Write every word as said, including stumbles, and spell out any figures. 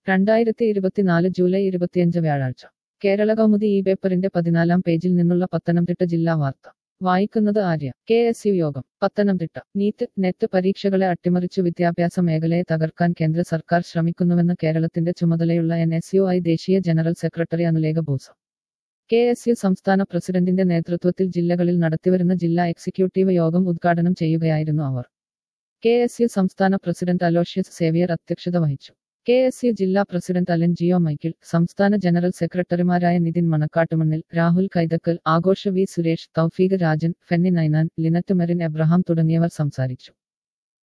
രണ്ടായിരത്തി ഇരുപത്തിനാല് ജൂലൈ ഇരുപത്തിയഞ്ച് വ്യാഴാഴ്ച കേരള കൗമുദി ഈ പേപ്പറിന്റെ പതിനാലാം പേജിൽ നിന്നുള്ള പത്തനംതിട്ട ജില്ലാ വാർത്ത വായിക്കുന്നത് ആര്യ. കെ എസ് യു യോഗം പത്തനംതിട്ട. നീറ്റ് നെറ്റ് പരീക്ഷകളെ അട്ടിമറിച്ചു വിദ്യാഭ്യാസ മേഖലയെ തകർക്കാൻ കേന്ദ്ര സർക്കാർ ശ്രമിക്കുന്നുവെന്ന് കേരളത്തിന്റെ ചുമതലയുള്ള എൻ എസ് യു ഐ ദേശീയ general secretary Anulekha Bose. K S U സംസ്ഥാന പ്രസിഡന്റിന്റെ നേതൃത്വത്തിൽ ജില്ലകളിൽ നടത്തിവരുന്ന ജില്ലാ എക്സിക്യൂട്ടീവ് യോഗം ഉദ്ഘാടനം ചെയ്യുകയായിരുന്നു അവർ. കെ എസ് യു സംസ്ഥാന പ്രസിഡന്റ് അലോഷ്യസ് സേവിയർ അധ്യക്ഷത വഹിച്ചു. കെ എസ് യു ജില്ലാ പ്രസിഡന്റ് അലൻ ജിയോ മൈക്കിൾ, സംസ്ഥാന ജനറൽ സെക്രട്ടറിമാരായ Nithin Manakkattumannil, Rahul Kaithakkal, Aghosh V Suresh, Thoufeeq Rajan, Fenny Ninan, Linet Merin Abraham തുടങ്ങിയവർ സംസാരിച്ചു.